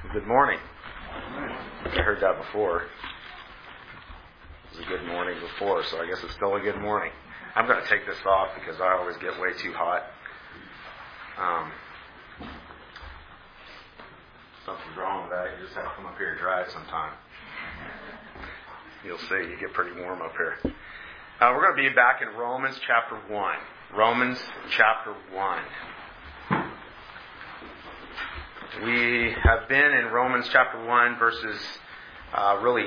Good morning. I heard that before. It was a good morning before, so I guess it's still a good morning. I'm going to take this off because I always get way too hot. Something's wrong with that. You just have to come up here and dry it sometime. You'll see, you get pretty warm up here. We're going to be back in Romans chapter 1. Romans chapter 1. We have been in Romans chapter 1 verses really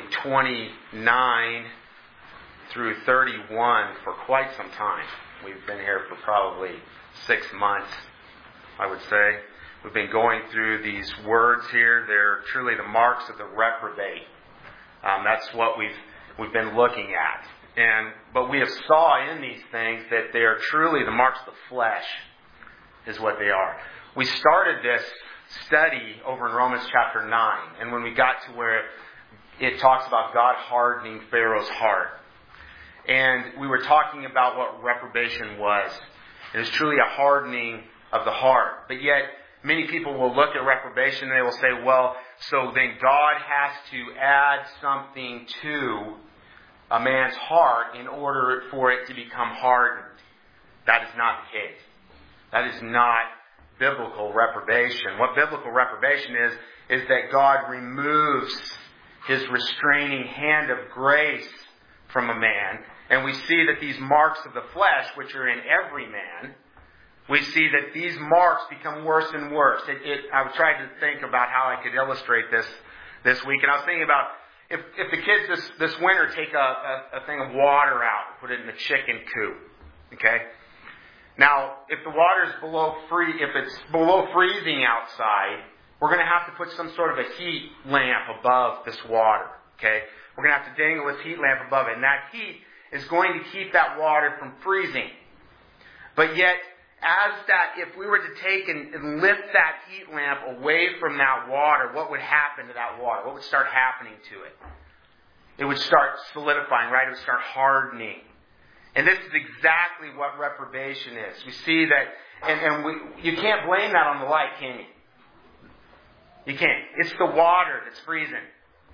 29 through 31 for quite some time. We've been here for probably 6 months, I would say. We've been going through these words here. They're truly the marks of the reprobate. That's what we've been looking at. But we have saw in these things that they are truly the marks of the flesh, is what they are. We started this study over in Romans chapter 9, and when we got to where it talks about God hardening Pharaoh's heart, and we were talking about what reprobation was. It is truly a hardening of the heart. But yet, many people will look at reprobation and they will say, well, so then God has to add something to a man's heart in order for it to become hardened. That is not the case. That is not biblical reprobation. What biblical reprobation is that God removes His restraining hand of grace from a man. And we see that these marks of the flesh, which are in every man, we see that these marks become worse and worse. I was trying to think about how I could illustrate this week. And I was thinking about if the kids this winter take a thing of water out and put it in the chicken coop. Okay? Now, if the water is if it's below freezing outside, we're going to have to put some sort of a heat lamp above this water. Okay? We're going to have to dangle this heat lamp above it. And that heat is going to keep that water from freezing. But yet, if we were to take and lift that heat lamp away from that water, what would happen to that water? What would start happening to it? It would start solidifying, right? It would start hardening. And this is exactly what reprobation is. We see that, you can't blame that on the light, can you? You can't. It's the water that's freezing.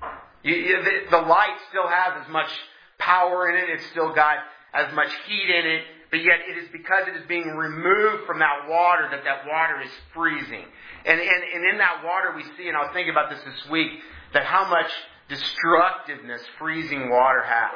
The light still has as much power in it. It's still got as much heat in it. But yet it is because it is being removed from that water that water is freezing. And in that water we see, and I was thinking about this week, that how much destructiveness freezing water has.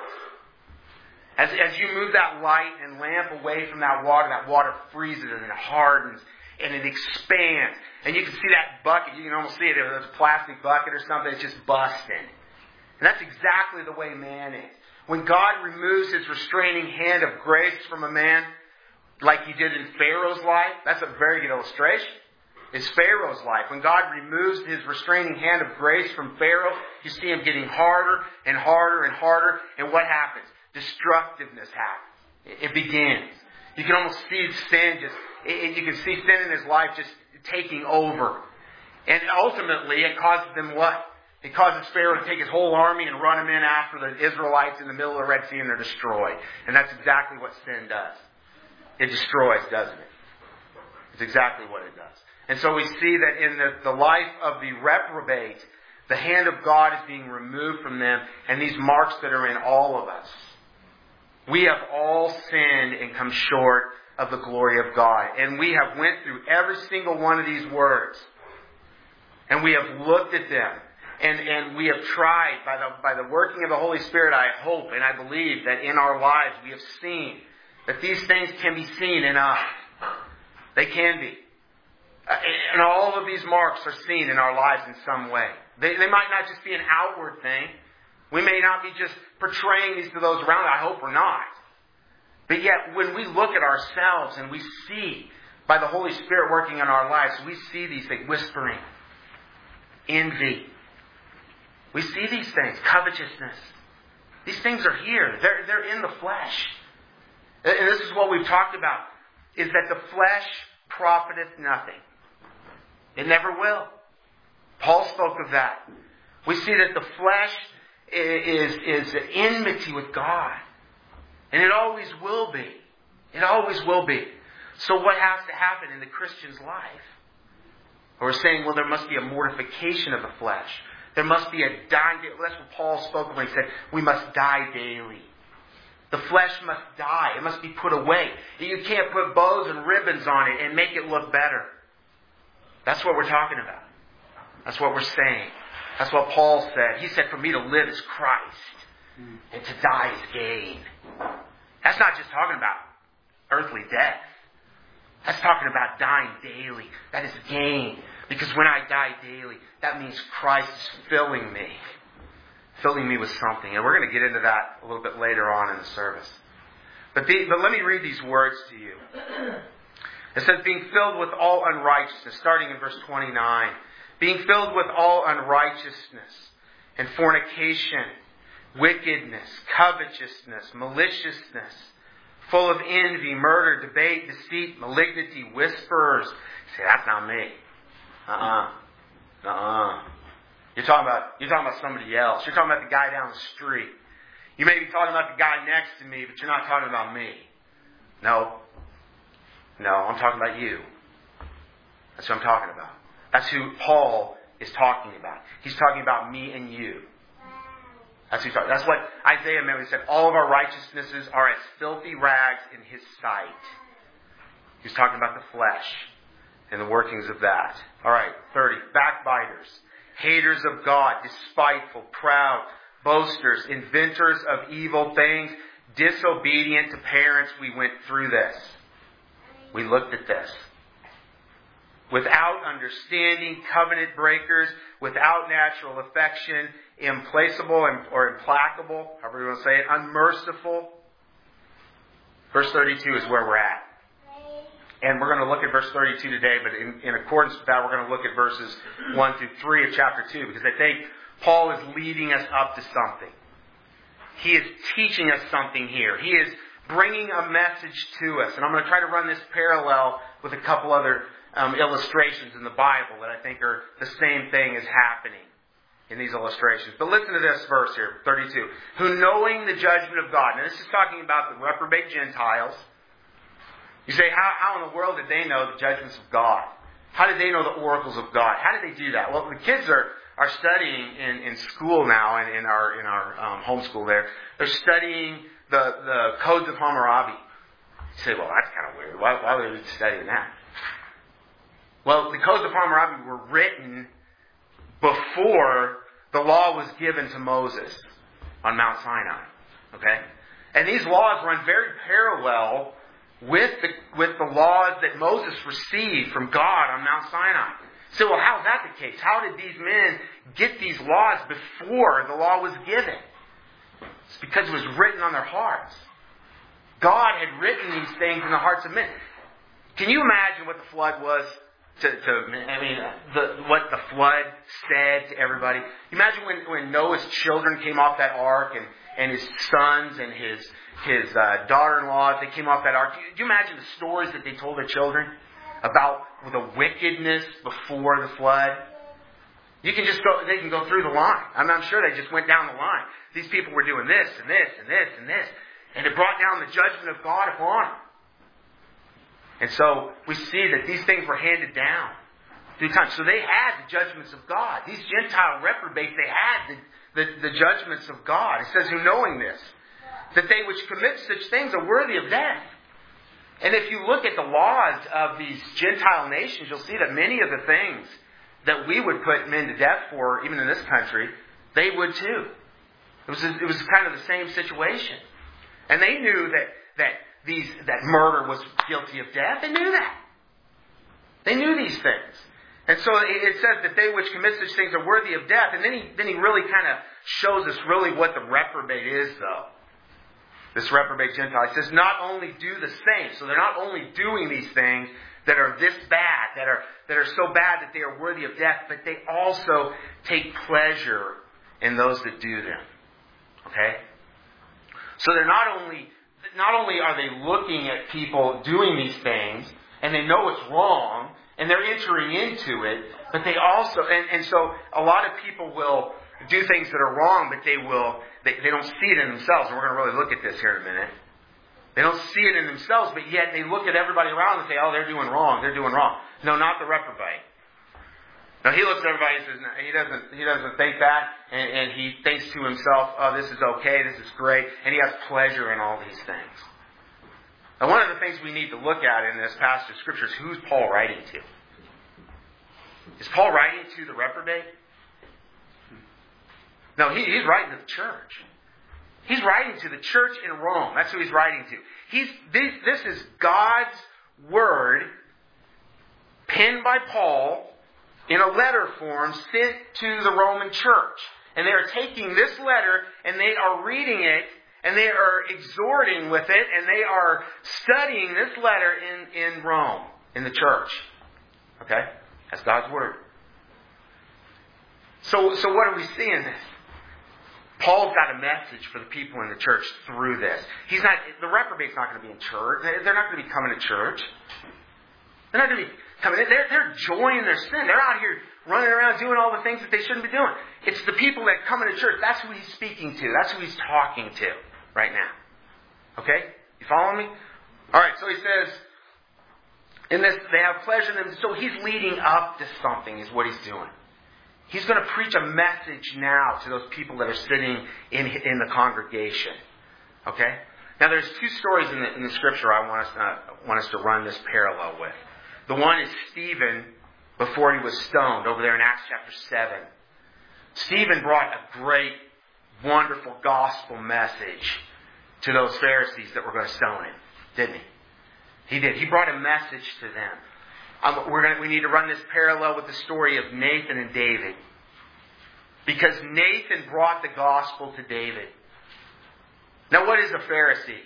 As you move that light and lamp away from that water freezes and it hardens and it expands. And you can see that bucket, you can almost see it, if it's a plastic bucket or something, it's just busting. And that's exactly the way man is. When God removes His restraining hand of grace from a man, like He did in Pharaoh's life, that's a very good illustration. It's Pharaoh's life. When God removes His restraining hand of grace from Pharaoh, you see him getting harder and harder and harder. And what happens? Destructiveness happens. It begins. You can almost see sin you can see sin in his life just taking over. And ultimately, it causes them what? It causes Pharaoh to take his whole army and run them in after the Israelites in the middle of the Red Sea, and they're destroyed. And that's exactly what sin does. It destroys, doesn't it? It's exactly what it does. And so we see that in the life of the reprobate, the hand of God is being removed from them, and these marks that are in all of us. We have all sinned and come short of the glory of God. And we have went through every single one of these words. And we have looked at them. And we have tried, by the working of the Holy Spirit, I hope and I believe that in our lives we have seen that these things can be seen in us. They can be. And all of these marks are seen in our lives in some way. They might not just be an outward thing. We may not be just portraying these to those around us. I hope we're not. But yet, when we look at ourselves and we see, by the Holy Spirit working in our lives, we see these things, whispering, envy. We see these things, covetousness. These things are here. They're in the flesh. And this is what we've talked about, is that the flesh profiteth nothing. It never will. Paul spoke of that. We see that the flesh is enmity with God. And it always will be. It always will be. So what has to happen in the Christian's life? Or we're saying, well, there must be a mortification of the flesh. There must be a dying. That's what Paul spoke of when he said, we must die daily. The flesh must die. It must be put away. You can't put bows and ribbons on it and make it look better. That's what we're talking about. That's what we're saying. That's what Paul said. He said, for me to live is Christ, and to die is gain. That's not just talking about earthly death. That's talking about dying daily. That is gain. Because when I die daily, that means Christ is filling me with something. And we're going to get into that a little bit later on in the service. But let me read these words to you. It says, being filled with all unrighteousness, starting in verse 29. Being filled with all unrighteousness and fornication, wickedness, covetousness, maliciousness, full of envy, murder, debate, deceit, malignity, whisperers. Say, that's not me. You're talking about somebody else. You're talking about the guy down the street. You may be talking about the guy next to me, but you're not talking about me. No, I'm talking about you. That's what I'm talking about. That's who Paul is talking about. He's talking about me and you. That's what Isaiah meant when he said, all of our righteousnesses are as filthy rags in his sight. He's talking about the flesh and the workings of that. All right, 30. Backbiters, haters of God, despiteful, proud, boasters, inventors of evil things, disobedient to parents. We went through this. We looked at this. Without understanding, covenant breakers, without natural affection, implacable or implacable, however you want to say it, unmerciful. Verse 32 is where we're at. And we're going to look at verse 32 today, but in accordance with that, we're going to look at verses 1 through 3 of chapter 2, because I think Paul is leading us up to something. He is teaching us something here. He is bringing a message to us. And I'm going to try to run this parallel with a couple other illustrations in the Bible that I think are the same thing is happening in these illustrations. But listen to this verse here, 32. Who knowing the judgment of God. Now this is talking about the reprobate Gentiles. You say, how in the world did they know the judgments of God? How did they know the oracles of God? How did they do that? Well, the kids are studying in school now, and in our homeschool there. They're studying the codes of Hammurabi. You say, well, that's kind of weird. Why would they be studying that? Well, the codes of Hammurabi were written before the law was given to Moses on Mount Sinai. Okay? And these laws run very parallel with the laws that Moses received from God on Mount Sinai. So, well, how is that the case? How did these men get these laws before the law was given? It's because it was written on their hearts. God had written these things in the hearts of men. Can you imagine what the flood was? What the flood said to everybody. Imagine when Noah's children came off that ark, and his sons and his daughter-in-law, they came off that ark. Do you imagine the stories that they told their children about the wickedness before the flood? They can go through the line. I'm sure they just went down the line. These people were doing this and this and this and this, and it brought down the judgment of God upon them. And so we see that these things were handed down through time. So they had the judgments of God. These Gentile reprobates, they had the judgments of God. It says, who knowing this, that they which commit such things are worthy of death. And if you look at the laws of these Gentile nations, you'll see that many of the things that we would put men to death for, even in this country, they would too. It was kind of the same situation. And they knew that murder was guilty of death. They knew that. They knew these things. And so it says that they which commit such things are worthy of death. And then he really kind of shows us really what the reprobate is, though. This reprobate Gentile. He says, not only do the same. So they're not only doing these things that are this bad, that are so bad that they are worthy of death, but they also take pleasure in those that do them. Okay? So they're not only are they looking at people doing these things, and they know it's wrong, and they're entering into it, but they also, and so a lot of people will do things that are wrong, but they don't see it in themselves. And we're going to really look at this here in a minute. They don't see it in themselves, but yet they look at everybody around and say, oh, they're doing wrong. No, not the reprobate. Now he looks at everybody and says, no, he doesn't think that, and he thinks to himself, oh, this is okay, this is great, and he has pleasure in all these things. Now one of the things we need to look at in this passage of Scripture is who's Paul writing to? Is Paul writing to the reprobate? No, he's writing to the church. He's writing to the church in Rome. That's who he's writing to. This is God's Word, penned by Paul, in a letter form sent to the Roman church. And they are taking this letter and they are reading it and they are exhorting with it and they are studying this letter in Rome, in the church. Okay? That's God's Word. So what do we see in this? Paul's got a message for the people in the church through this. The reprobate's not going to be in church. They're not going to be coming to church. They're not going to be coming in. They're enjoying their sin. They're out here running around doing all the things that they shouldn't be doing. It's the people that come into church. That's who he's speaking to. That's who he's talking to right now. Okay? You following me? Alright, so he says, in this, they have pleasure in them. So he's leading up to something is what he's doing. He's going to preach a message now to those people that are sitting in the congregation. Okay? Now there's two stories in the Scripture I want us to run this parallel with. The one is Stephen before he was stoned, over there in Acts chapter 7. Stephen brought a great, wonderful gospel message to those Pharisees that were going to stone him, didn't he? He did. He brought a message to them. We need to run this parallel with the story of Nathan and David. Because Nathan brought the gospel to David. Now what is a Pharisee?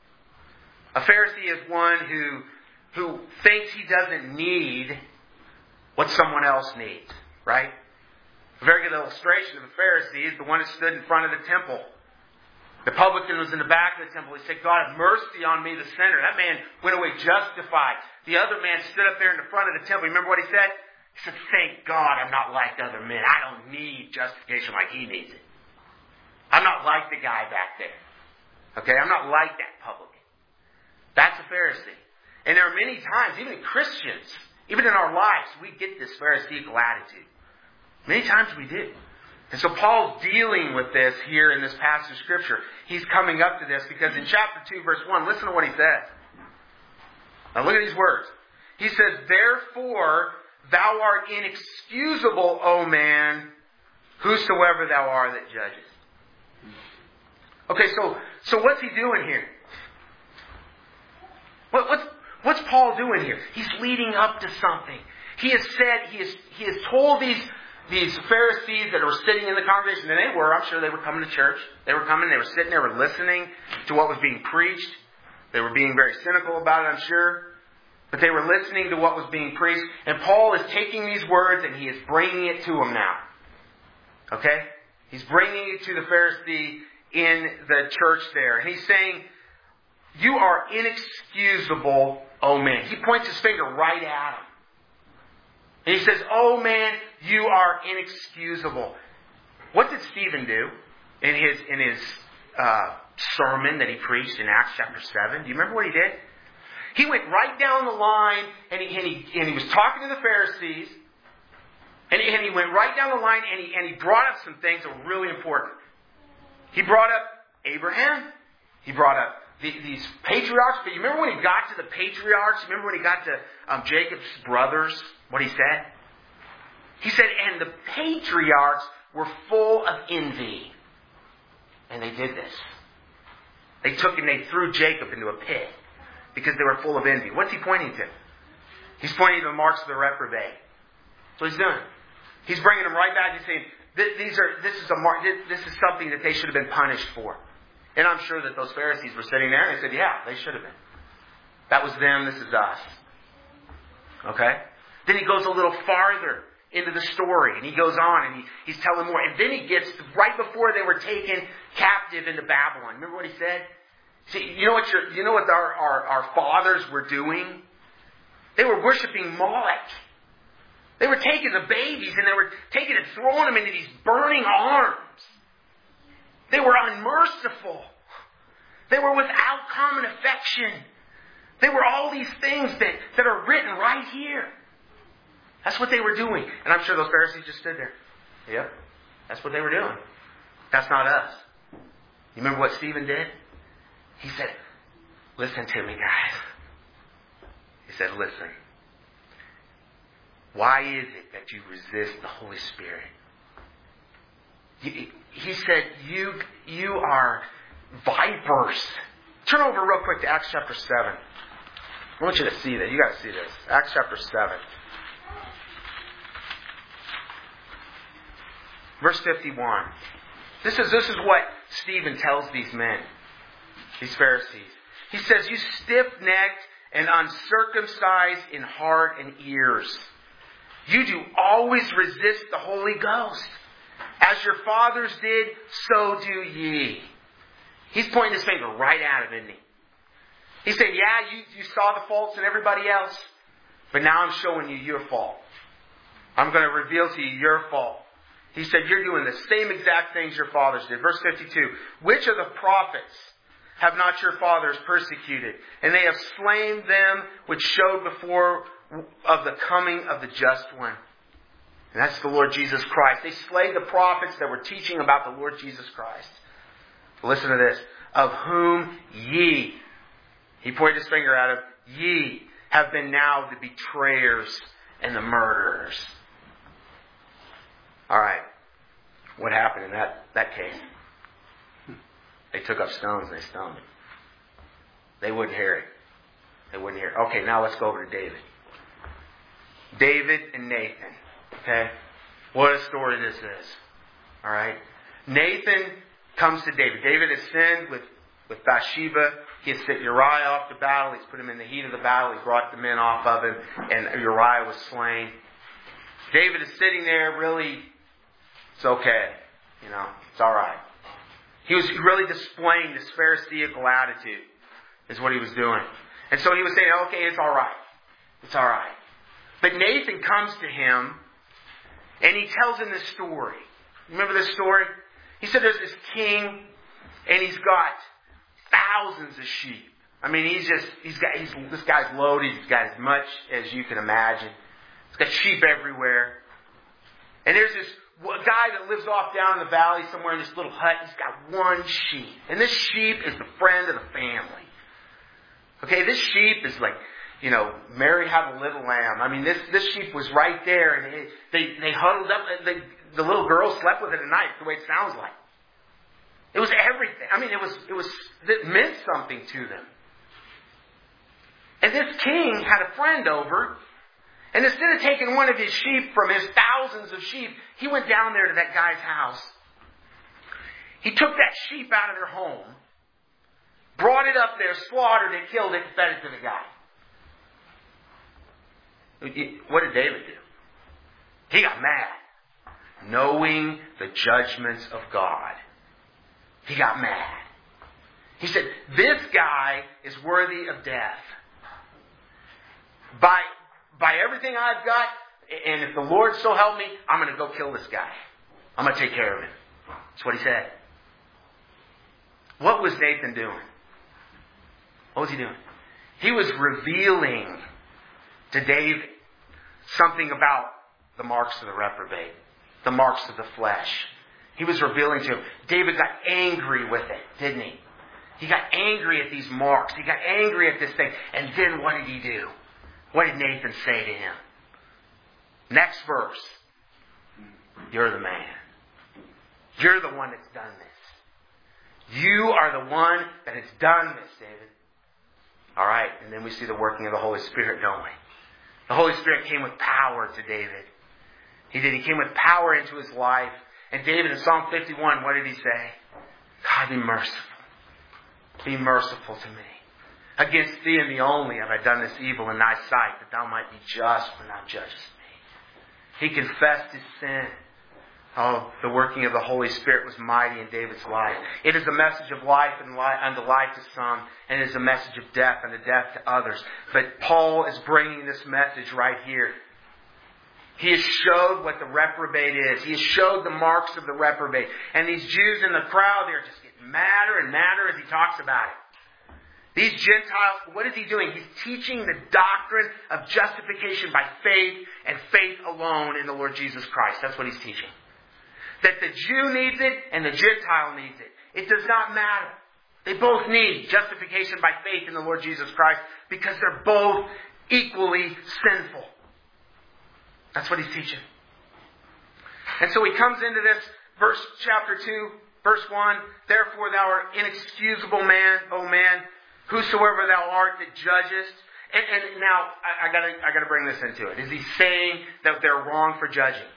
A Pharisee is one who thinks he doesn't need what someone else needs. Right? A very good illustration of a Pharisee is the one that stood in front of the temple. The publican was in the back of the temple. He said, God, have mercy on me, the sinner. That man went away justified. The other man stood up there in the front of the temple. Remember what he said? He said, thank God I'm not like other men. I don't need justification like he needs it. I'm not like the guy back there. Okay? I'm not like that publican. That's a Pharisee. And there are many times, even in Christians, even in our lives, we get this Pharisaical attitude. Many times we do. And so Paul's dealing with this here in this passage of Scripture. He's coming up to this because in chapter 2, verse 1, listen to what he says. Now look at these words. He says, therefore thou art inexcusable, O man, whosoever thou art that judgest. Okay, so what's he doing here? What's Paul doing here? He's leading up to something. He has said, he has told these Pharisees that were sitting in the congregation, and I'm sure they were coming to church. They were sitting there, were listening to what was being preached. They were being very cynical about it, I'm sure. But they were listening to what was being preached. And Paul is taking these words and he is bringing it to them now. Okay? He's bringing it to the Pharisee in the church there. And he's saying, you are inexcusable, O man. He points his finger right at him. And he says, oh man, you are inexcusable. What did Stephen do in his sermon that he preached in Acts chapter 7? Do you remember what he did? He went right down the line and he was talking to the Pharisees. And he went right down the line and he brought up some things that were really important. He brought up Abraham. He brought up these patriarchs. But you remember when he got to the patriarchs? You remember when he got to Jacob's brothers? What he said? He said, and the patriarchs were full of envy. And they did this. They took and they threw Jacob into a pit because they were full of envy. What's he pointing to? He's pointing to the marks of the reprobate. That's what he's doing. He's bringing them right back. He's saying, this is something that they should have been punished for. And I'm sure that those Pharisees were sitting there and they said, yeah, they should have been. That was them, this is us. Okay? Then he goes a little farther into the story and he goes on and he's telling more. And then he gets right before they were taken captive into Babylon. Remember what he said? See, you know what our fathers were doing? They were worshiping Moloch. They were taking the babies and they were taking and throwing them into these burning arms. They were unmerciful. They were without common affection. They were all these things that are written right here. That's what they were doing. And I'm sure those Pharisees just stood there. Yep, that's what they were doing. That's not us. You remember what Stephen did? He said, listen to me, guys. He said, listen. Why is it that you resist the Holy Spirit? He said, you are vipers. Turn over real quick to Acts chapter 7. I want you to see that. You got to see this. Acts chapter 7. Verse 51. This is what Stephen tells these men, these Pharisees. He says, you stiff-necked and uncircumcised in heart and ears. You do always resist the Holy Ghost. As your fathers did, so do ye. He's pointing his finger right at him, isn't he? He said, yeah, you saw the faults in everybody else, but now I'm showing you your fault. I'm going to reveal to you your fault. He said, you're doing the same exact things your fathers did. Verse 52, which of the prophets have not your fathers persecuted? And they have slain them which showed before of the coming of the just one. And that's the Lord Jesus Christ. They slayed the prophets that were teaching about the Lord Jesus Christ. Listen to this. Of whom ye, he pointed his finger at him, ye have been now the betrayers and the murderers. Alright. What happened in that case? They took up stones and they stoned him. They wouldn't hear it. They wouldn't hear it. Okay, now let's go over to David. David and Nathan. Okay? What a story this is. Alright? Nathan comes to David. David has sinned with Bathsheba. He has sent Uriah off to battle. He's put him in the heat of the battle. He brought the men off of him. And Uriah was slain. David is sitting there really, it's okay. You know, it's alright. He was really displaying this Pharisaical attitude, is what he was doing. And so he was saying, okay, it's alright. It's alright. But Nathan comes to him, and he tells him this story. Remember this story? He said there's this king, and he's got thousands of sheep. I mean, this guy's loaded. He's got as much as you can imagine. He's got sheep everywhere. And there's this guy that lives off down in the valley somewhere in this little hut. He's got one sheep. And this sheep is the friend of the family. Okay, this sheep is like, you know, Mary had a little lamb. I mean, this sheep was right there. And they huddled up. The little girl slept with it at night, the way it sounds like. It was everything. I mean, it meant something to them. And this king had a friend over. And instead of taking one of his sheep from his thousands of sheep, he went down there to that guy's house. He took that sheep out of their home, brought it up there, slaughtered it, killed it, and fed it to the guy. What did David do? He got mad, knowing the judgments of God. He got mad. He said, this guy is worthy of death. By everything I've got, and if the Lord so help me, I'm going to go kill this guy. I'm going to take care of him. That's what he said. What was Nathan doing? What was he doing? He was revealing to David something about the marks of the reprobate, the marks of the flesh. He was revealing to him. David got angry with it, didn't he? He got angry at these marks. He got angry at this thing. And then what did he do? What did Nathan say to him? Next verse. You're the man. You're the one that's done this. You are the one that has done this, David. Alright, and then we see the working of the Holy Spirit, don't we? The Holy Spirit came with power to David. He did. He came with power into his life. And David in Psalm 51, what did he say? God, be merciful. Be merciful to me. Against thee and thee only have I done this evil in thy sight, that thou might be just when thou judgest me. He confessed his sin. Oh, the working of the Holy Spirit was mighty in David's life. It is a message of life and unto life to some, and it is a message of death unto death to others. But Paul is bringing this message right here. He has showed what the reprobate is. He has showed the marks of the reprobate. And these Jews in the crowd, they're just getting madder and madder as he talks about it. These Gentiles, what is he doing? He's teaching the doctrine of justification by faith and faith alone in the Lord Jesus Christ. That's what he's teaching. That the Jew needs it and the Gentile needs it. It does not matter. They both need justification by faith in the Lord Jesus Christ because they're both equally sinful. That's what he's teaching. And so he comes into this verse, chapter 2, verse 1. Therefore thou art inexcusable man, O man, whosoever thou art that judgest. And now I gotta bring this into it. Is he saying that they're wrong for judging?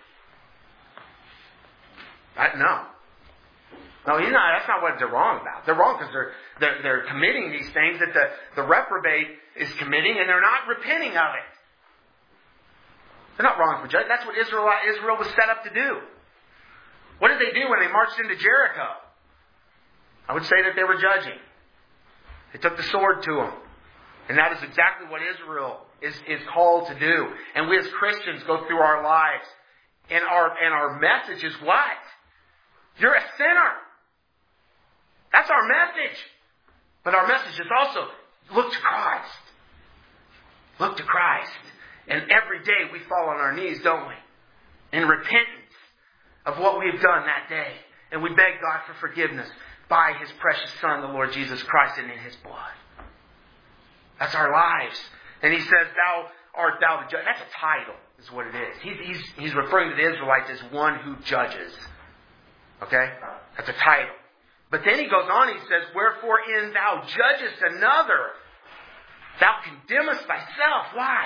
No, he's not. That's not what they're wrong about. They're wrong because they're committing these things that the reprobate is committing, and they're not repenting of it. They're not wrong for judging. That's what Israel was set up to do. What did they do when they marched into Jericho? I would say that they were judging. They took the sword to them. And that is exactly what Israel is called to do. And we as Christians go through our lives. And our message is what? You're a sinner. That's our message. But our message is also, look to Christ. Look to Christ. And every day we fall on our knees, don't we? In repentance of what we've done that day. And we beg God for forgiveness by His precious Son, the Lord Jesus Christ, and in His blood. That's our lives. And He says, thou art thou the judge. That's a title, is what it is. He's referring to the Israelites as one who judges. Okay? That's a title. But then he goes on, he says, wherefore in thou judgest another, thou condemnest thyself. Why?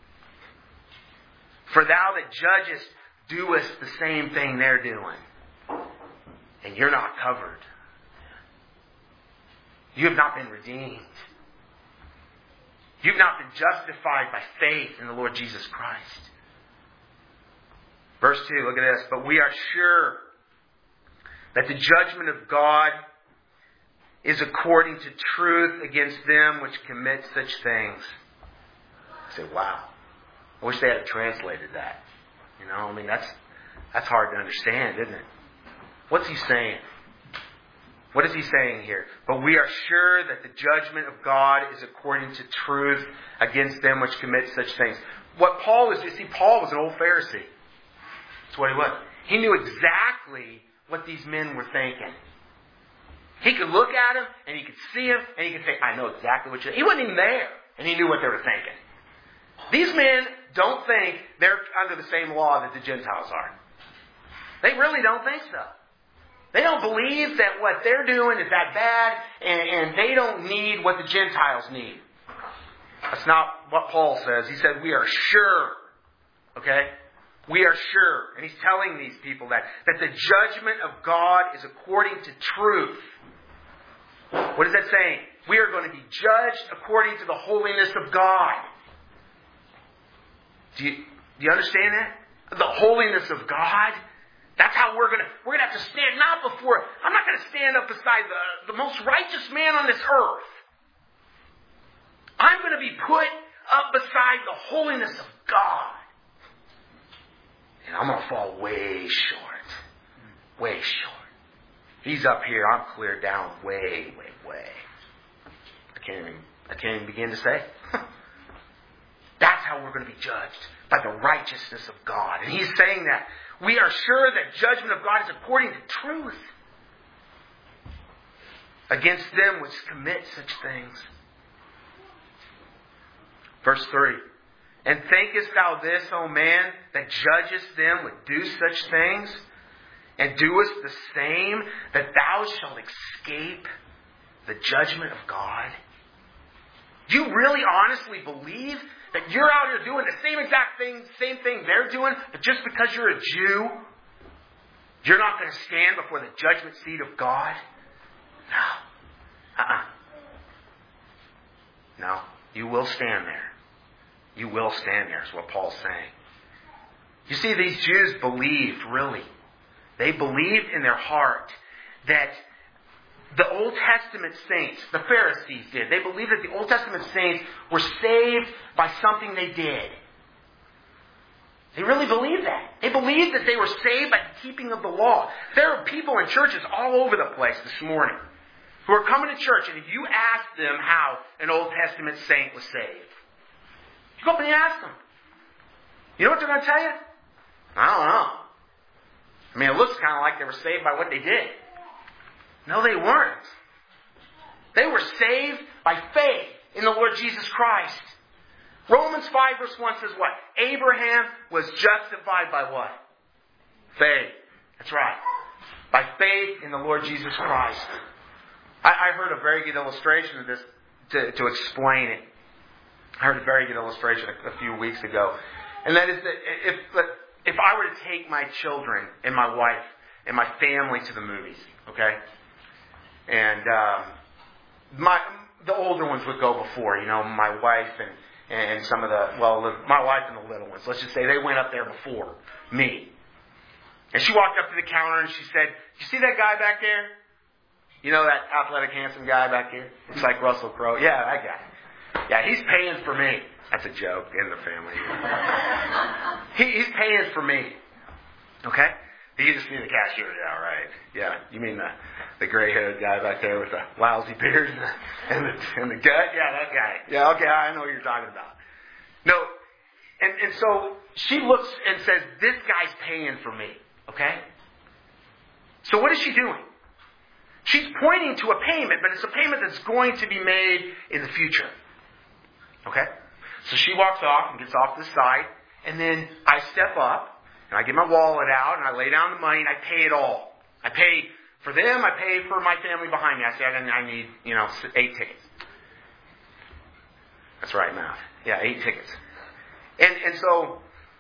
For thou that judgest doest the same thing they're doing. And you're not covered. You have not been redeemed. You've not been justified by faith in the Lord Jesus Christ. Verse 2, look at this. But we are sure that the judgment of God is according to truth against them which commit such things. I say, wow. I wish they had translated that. That's hard to understand, isn't it? What's he saying? What is he saying here? But we are sure that the judgment of God is according to truth against them which commit such things. What Paul was, Paul was an old Pharisee. That's what he was. He knew exactly what these men were thinking. He could look at them, and he could see them, and he could say, I know exactly what you're thinking. He wasn't even there, and he knew what they were thinking. These men don't think they're under the same law that the Gentiles are. They really don't think so. They don't believe that what they're doing is that bad, and they don't need what the Gentiles need. That's not what Paul says. He said, we are sure. Okay? We are sure. And he's telling these people that the judgment of God is according to truth. What is that saying? We are going to be judged according to the holiness of God. Do you understand that? The holiness of God. That's how we're going to have to stand, not before, I'm not going to stand up beside the most righteous man on this earth. I'm going to be put up beside the holiness of God. And I'm going to fall way short. Way short. He's up here, I'm clear down way, way, way. I can't even begin to say. That's how we're going to be judged. By the righteousness of God. And he's saying that. We are sure that judgment of God is according to truth against them which commit such things. Verse 3. And thinkest thou this, O man, that judgest them which do such things, and doest the same, that thou shalt escape the judgment of God? Do you really honestly believe that you're out here doing the same exact thing, same thing they're doing, but just because you're a Jew, you're not going to stand before the judgment seat of God? No. No. You will stand there. You will stand there, is what Paul's saying. You see, these Jews believed, really. They believed in their heart that the Old Testament saints, the Pharisees did. They believed that the Old Testament saints were saved by something they did. They really believed that. They believed that they were saved by the keeping of the law. There are people in churches all over the place this morning who are coming to church, and if you ask them how an Old Testament saint was saved, you go up and you ask them. You know what they're going to tell you? I don't know. I mean, it looks kind of like they were saved by what they did. No, they weren't. They were saved by faith in the Lord Jesus Christ. Romans 5 verse 1 says what? Abraham was justified by what? Faith. That's right. By faith in the Lord Jesus Christ. I heard a very good illustration of this to explain it. I heard a very good illustration a few weeks ago. And that is that if I were to take my children and my wife and my family to the movies, okay? And the older ones would go before, my wife and some of my wife and the little ones. Let's just say they went up there before me. And she walked up to the counter and she said, "You see that guy back there? You know that athletic, handsome guy back here? Looks like Russell Crowe." "Yeah, that guy. Yeah, he's paying for me." That's a joke in the family. He's paying for me. Okay? You just need the cashier. Yeah, right. Yeah, you mean the gray-haired guy back there with the lousy beard and the gut? Yeah, that guy. Yeah, okay, I know what you're talking about. No, and so she looks and says, "This guy's paying for me." Okay? So what is she doing? She's pointing to a payment, but it's a payment that's going to be made in the future. Okay? So she walks off and gets off to the side, and then I step up, and I get my wallet out, and I lay down the money, and I pay it all. I pay for them, I pay for my family behind me. I say, I need, 8 tickets. That's right, math. Yeah, 8 tickets. And so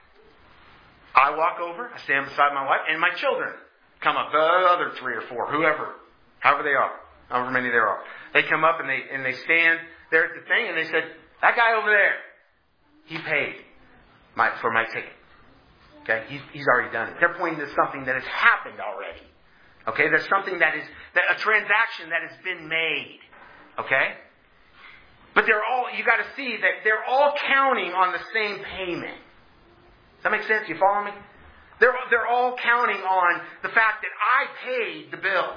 I walk over, I stand beside my wife, and my children come up, the other 3 or 4, however they are, however many there are. They come up and they stand there at the thing, and they said, "That guy over there, he paid for my ticket." Okay, he's already done it. They're pointing to something that has happened already. Okay, there's something that a transaction that has been made. Okay, but you got to see that they're all counting on the same payment. Does that make sense? You follow me? They're all counting on the fact that I paid the bill.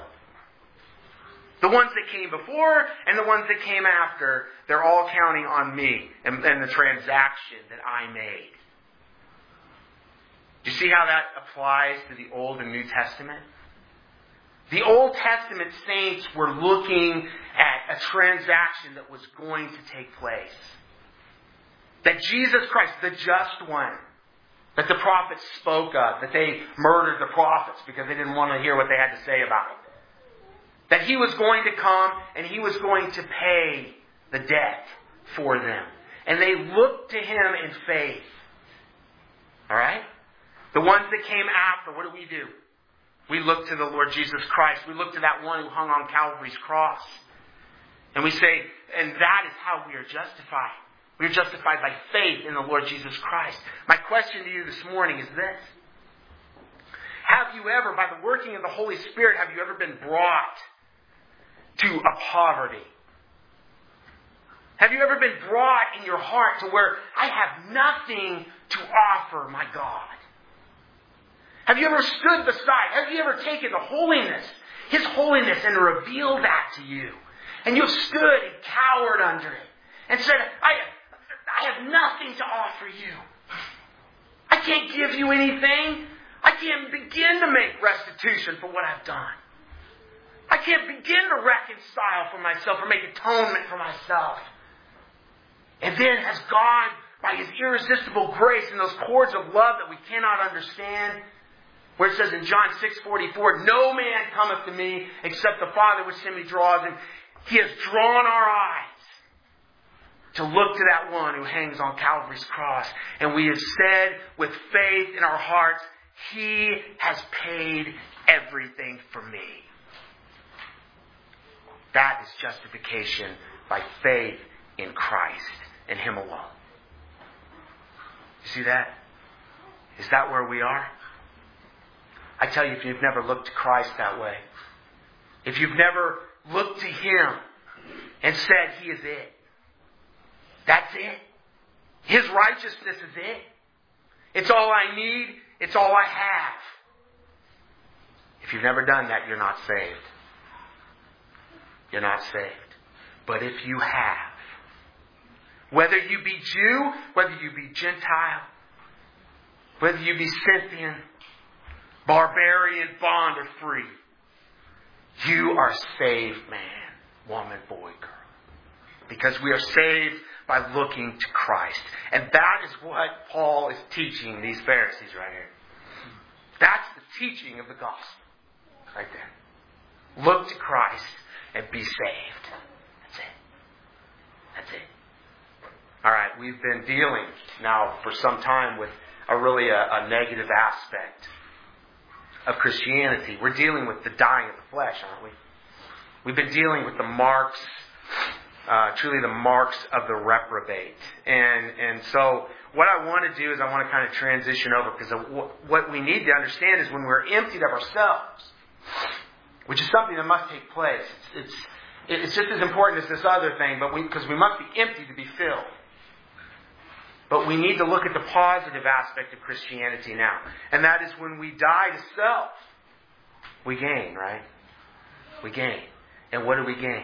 The ones that came before and the ones that came after, they're all counting on me and the transaction that I made. Do you see how that applies to the Old and New Testament? The Old Testament saints were looking at a transaction that was going to take place. That Jesus Christ, the just one, that the prophets spoke of, that they murdered the prophets because they didn't want to hear what they had to say about it. That He was going to come and He was going to pay the debt for them. And they looked to Him in faith. Alright? The ones that came after, what do? We look to the Lord Jesus Christ. We look to that one who hung on Calvary's cross. And we say, and that is how we are justified. We are justified by faith in the Lord Jesus Christ. My question to you this morning is this. Have you ever, by the working of the Holy Spirit, have you ever been brought to a poverty? Have you ever been brought in your heart to where I have nothing to offer my God? Have you ever stood beside? Have you ever taken the holiness, His holiness, and revealed that to you? And you've stood and cowered under it and said, I have nothing to offer you. I can't give you anything. I can't begin to make restitution for what I've done. I can't begin to reconcile for myself or make atonement for myself. And then has God, by His irresistible grace and those cords of love that we cannot understand, where it says in John 6:44, "No man cometh to me except the Father which sent me draws," and He has drawn our eyes to look to that one who hangs on Calvary's cross. And we have said with faith in our hearts, He has paid everything for me. That is justification by faith in Christ and Him alone. You see that? Is that where we are? I tell you, if you've never looked to Christ that way, if you've never looked to Him and said, He is it, that's it. His righteousness is it. It's all I need. It's all I have. If you've never done that, you're not saved. you're not saved. But if you have, whether you be Jew, whether you be Gentile, whether you be Scythian, barbarian, bond, or free, you are saved, man, woman, boy, girl. Because we are saved by looking to Christ. And that is what Paul is teaching these Pharisees right here. That's the teaching of the gospel. Right there. Look to Christ and be saved. That's it. That's it. Alright, we've been dealing now for some time with a negative aspect of Christianity. We're dealing with the dying of the flesh, aren't we? We've been dealing with the marks, truly the marks of the reprobate. And so what I want to do is I want to kind of transition over, because what we need to understand is when we're emptied of ourselves, which is something that must take place. It's just as important as this other thing, because we must be empty to be filled. But we need to look at the positive aspect of Christianity now. And that is when we die to self, we gain, right? We gain. And what do we gain?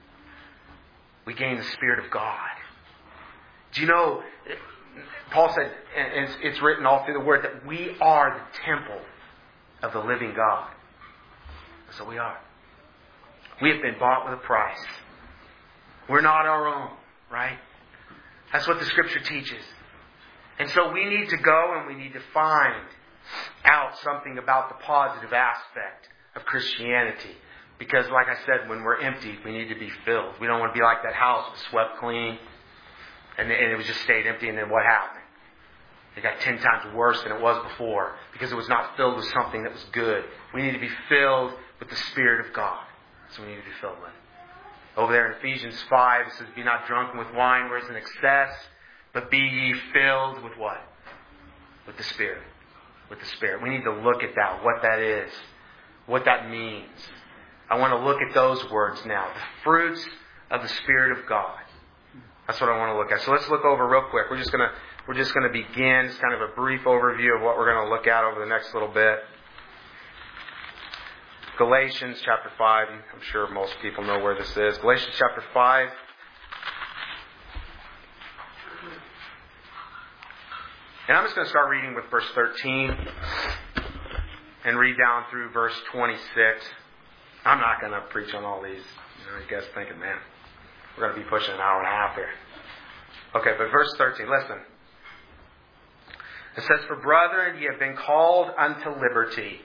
We gain the Spirit of God. Do you know, Paul said, and it's written all through the Word, that we are the temple of the living God. So we are. We have been bought with a price. We're not our own, right? That's what the Scripture teaches. And so we need to go and we need to find out something about the positive aspect of Christianity. Because like I said, when we're empty, we need to be filled. We don't want to be like that house that was swept clean and it was just stayed empty, and then what happened? It got 10 times worse than it was before because it was not filled with something that was good. We need to be filled with the Spirit of God. That's what we need to be filled with. Over there in Ephesians 5, it says, be not drunken with wine where is an excess, but be ye filled with what? With the Spirit. With the Spirit. We need to look at that, what that is, what that means. I want to look at those words now. The fruits of the Spirit of God. That's what I want to look at. So let's look over real quick. We're just going to begin. It's kind of a brief overview of what we're going to look at over the next little bit. Galatians chapter 5. I'm sure most people know where this is. Galatians chapter 5. And I'm just going to start reading with verse 13 and read down through verse 26. I'm not going to preach on all these. You guys thinking, man, we're going to be pushing an hour and a half here. Okay, but verse 13, listen. It says, for brethren, ye have been called unto liberty.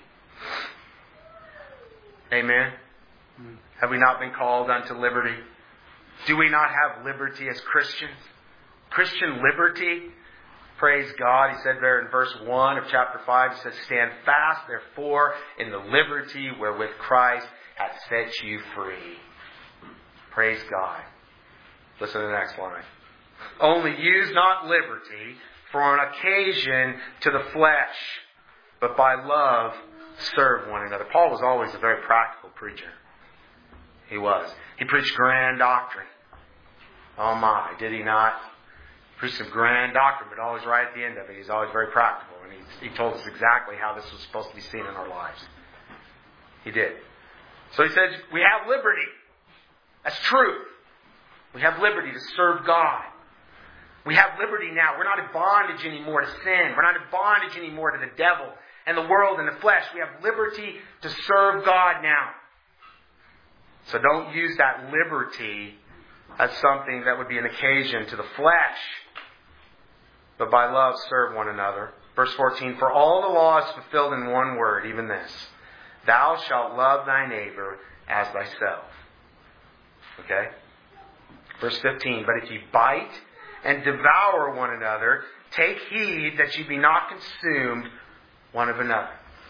Amen? Have we not been called unto liberty? Do we not have liberty as Christians? Christian liberty? Praise God. He said there in verse 1 of chapter 5, he says, stand fast, therefore, in the liberty wherewith Christ hath set you free. Praise God. Listen to the next line. Only use not liberty for an occasion to the flesh, but by love serve one another. Paul was always a very practical preacher. He was. He preached grand doctrine. Oh my, did he not? He preached some grand doctrine, but always right at the end of it, he's always very practical. And he told us exactly how this was supposed to be seen in our lives. He did. So he says, we have liberty. That's truth. We have liberty to serve God. We have liberty now. We're not in bondage anymore to sin. We're not in bondage anymore to the devil and the world and the flesh. We have liberty to serve God now. So don't use that liberty as something that would be an occasion to the flesh, but by love serve one another. Verse 14, for all the law is fulfilled in one word, even this. Thou shalt love thy neighbor as thyself. Okay? Verse 15, but if ye bite and devour one another, take heed that ye be not consumed one of another.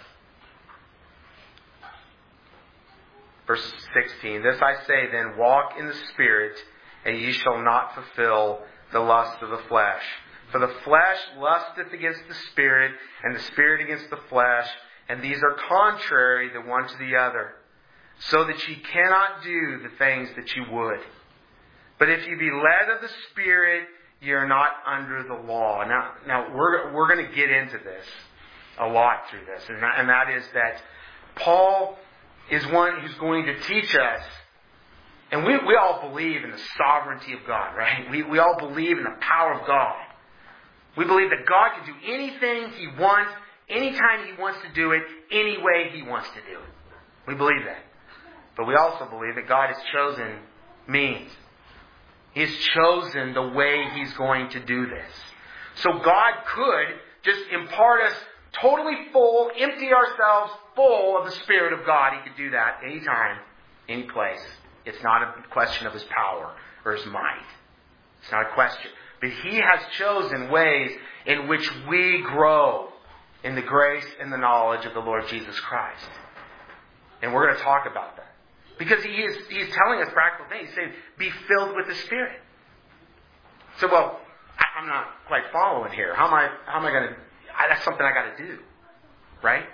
Verse 16, this I say then, walk in the Spirit, and ye shall not fulfill the lust of the flesh. For the flesh lusteth against the Spirit, and the Spirit against the flesh, and these are contrary the one to the other, so that ye cannot do the things that ye would. But if ye be led of the Spirit, ye are not under the law. Now we're going to get into this a lot through this, and that is that Paul is one who's going to teach us And we all believe in the sovereignty of God, right? We all believe in the power of God. We believe that God can do anything He wants, anytime He wants to do it, any way He wants to do it. We believe that. But we also believe that God has chosen means. He has chosen the way He's going to do this. So God could just impart us totally full, empty ourselves full of the Spirit of God. He could do that anytime, any place. It's not a question of His power or His might. It's not a question. But He has chosen ways in which we grow in the grace and the knowledge of the Lord Jesus Christ. And we're going to talk about that. Because He's telling us practical things. He's saying, be filled with the Spirit. So, well, I'm not quite following here. How am I going to... That's something I got to do. Right?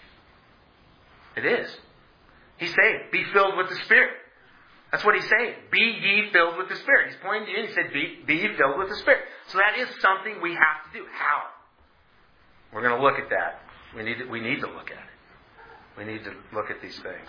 It is. He's saying, be filled with the Spirit. That's what He's saying. Be ye filled with the Spirit. He's pointing to you and He said, be ye filled with the Spirit. So that is something we have to do. How? We're going to look at that. We need to look at it. We need to look at these things.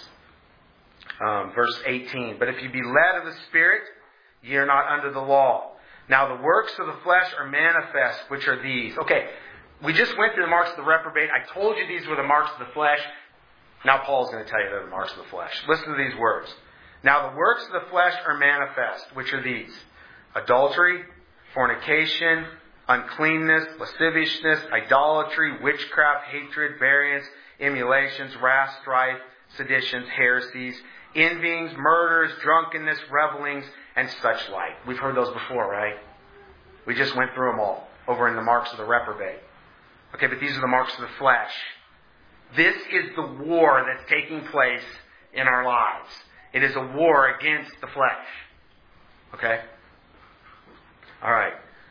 Verse 18. But if you be led of the Spirit, ye are not under the law. Now the works of the flesh are manifest, which are these. Okay, we just went through the marks of the reprobate. I told you these were the marks of the flesh. Now Paul's going to tell you they're the marks of the flesh. Listen to these words. Now the works of the flesh are manifest, which are these. Adultery, fornication, uncleanness, lasciviousness, idolatry, witchcraft, hatred, variance, emulations, wrath, strife, seditions, heresies, envyings, murders, drunkenness, revelings, and such like. We've heard those before, right? We just went through them all over in the marks of the reprobate. Okay, but these are the marks of the flesh. This is the war that's taking place in our lives. It is a war against the flesh. Okay? Alright.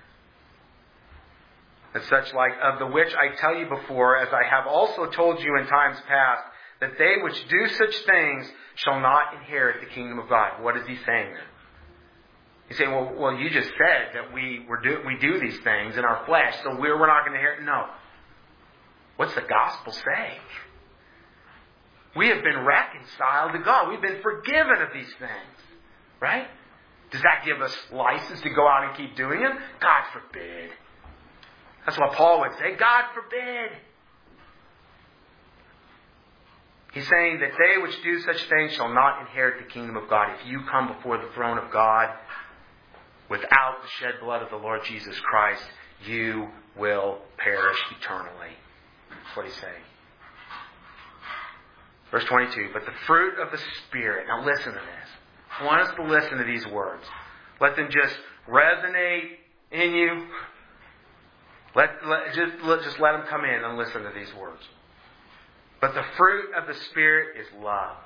And such like, of the which I tell you before, as I have also told you in times past, that they which do such things shall not inherit the kingdom of God. What is he saying then? He's saying, well, you just said that we do these things in our flesh, so we're not going to inherit. No. What's the gospel saying? We have been reconciled to God. We've been forgiven of these things. Right? Does that give us license to go out and keep doing them? God forbid. That's what Paul would say. God forbid. He's saying that they which do such things shall not inherit the kingdom of God. If you come before the throne of God without the shed blood of the Lord Jesus Christ, you will perish eternally. That's what he's saying. Verse 22, but the fruit of the Spirit. Now listen to this. I want us to listen to these words. Let them just resonate in you. Just let them come in and listen to these words. But the fruit of the Spirit is love.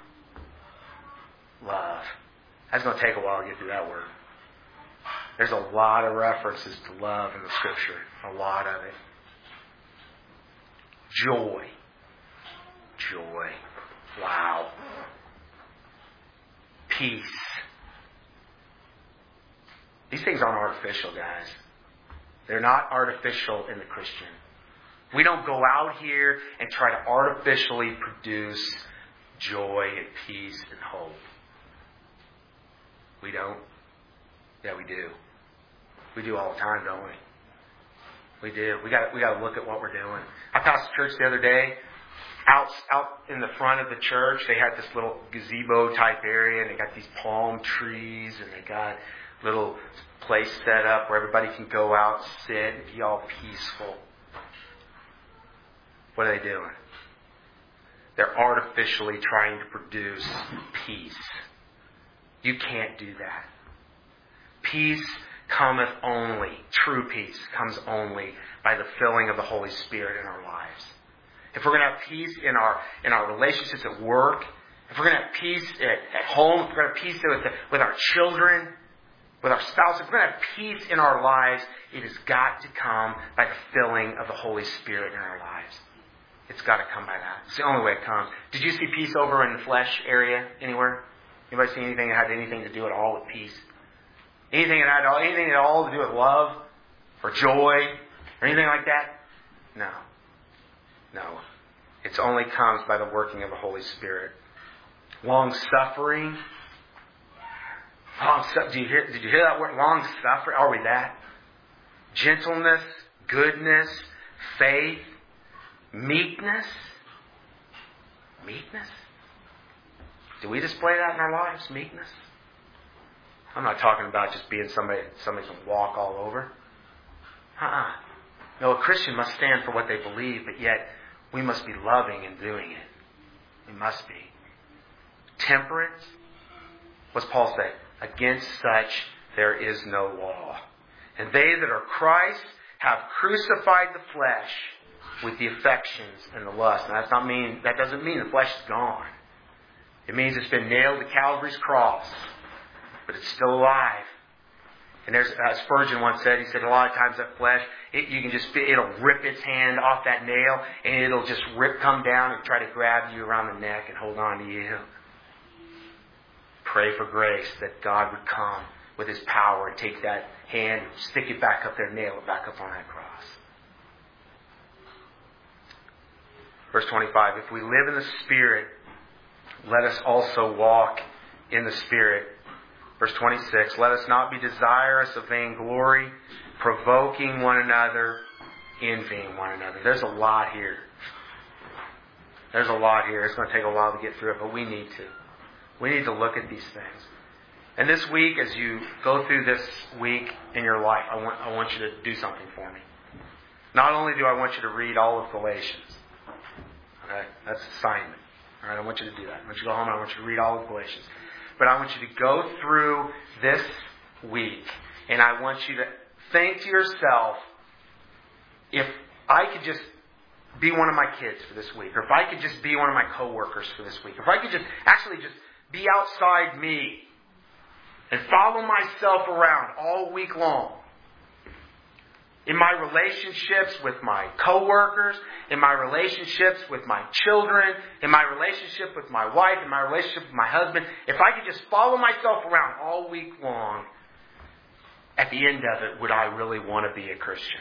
Love. That's going to take a while to get through that word. There's a lot of references to love in the Scripture. A lot of it. Joy. Joy. Wow. Peace. These things aren't artificial, guys. They're not artificial in the Christian. We don't go out here and try to artificially produce joy and peace and hope. We don't. Yeah, we do. We do all the time, don't we? We do. We got to look at what we're doing. I passed church the other day. Out in the front of the church, they had this little gazebo type area, and they got these palm trees, and they got little place set up where everybody can go out, sit, and be all peaceful. What are they doing? They're artificially trying to produce peace. You can't do that. Peace cometh only, true peace comes only by the filling of the Holy Spirit in our lives. If we're going to have peace in our relationships at work, if we're going to have peace at home, if we're going to have peace with our children, with our spouse, if we're going to have peace in our lives, it has got to come by the filling of the Holy Spirit in our lives. It's got to come by that. It's the only way it comes. Did you see peace over in the flesh area anywhere? Anybody see anything that had anything to do at all with peace? Anything at all to do with love or joy or anything like that? No. No. It only comes by the working of the Holy Spirit. Long-suffering. Did you hear that word? Long suffering. Are we that? Gentleness, goodness, faith, meekness. Meekness? Do we display that in our lives? Meekness? I'm not talking about just being somebody can walk all over. No, a Christian must stand for what they believe, but yet we must be loving in doing it. We must be. Temperance. What's Paul say? Against such there is no law. And they that are Christ have crucified the flesh with the affections and the lust. Now that doesn't mean the flesh is gone. It means it's been nailed to Calvary's cross. But it's still alive. And there's, as Spurgeon once said, he said a lot of times that flesh, it'll rip its hand off that nail, and it'll just come down and try to grab you around the neck and hold on to you. Pray for grace that God would come with His power and take that hand and stick it back up there, nail it back up on that cross. Verse 25, if we live in the Spirit, let us also walk in the Spirit. Verse 26, let us not be desirous of vainglory, provoking one another, envying one another. There's a lot here. There's a lot here. It's going to take a while to get through it, but we need to. We need to look at these things. And this week, as you go through this week in your life, I want you to do something for me. Not only do I want you to read all of Galatians. Okay? That's an assignment. All right, I want you to do that. I want you to go home and I want you to read all of Galatians. But I want you to go through this week and I want you to think to yourself, if I could just be one of my kids for this week, or if I could just be one of my coworkers for this week, if I could just be outside me and follow myself around all week long. In my relationships with my coworkers, in my relationships with my children, in my relationship with my wife, in my relationship with my husband, if I could just follow myself around all week long, at the end of it, would I really want to be a Christian?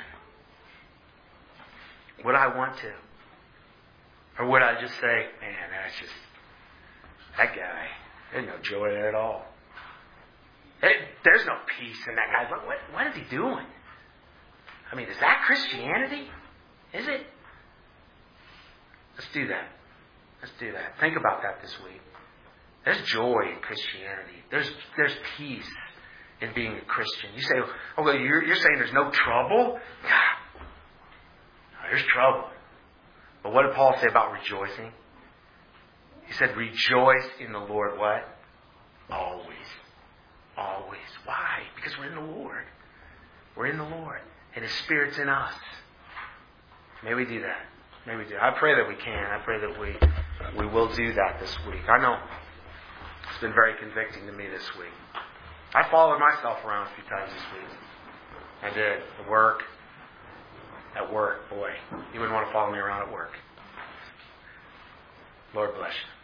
Would I want to? Or would I just say, man, that's just, that guy, there's no joy there at all. There's no peace in that guy. What is he doing? I mean, is that Christianity? Is it? Let's do that. Let's do that. Think about that this week. There's joy in Christianity. There's peace in being a Christian. You say, oh, well, you're saying there's no trouble? God, there's trouble. But what did Paul say about rejoicing? He said, rejoice in the Lord what? Always. Always. Why? Because we're in the Lord. We're in the Lord. And His Spirit's in us. May we do that. May we do that. I pray that we can. I pray that we will do that this week. I know it's been very convicting to me this week. I followed myself around a few times this week. I did. At work. Boy. You wouldn't want to follow me around at work. Lord bless you.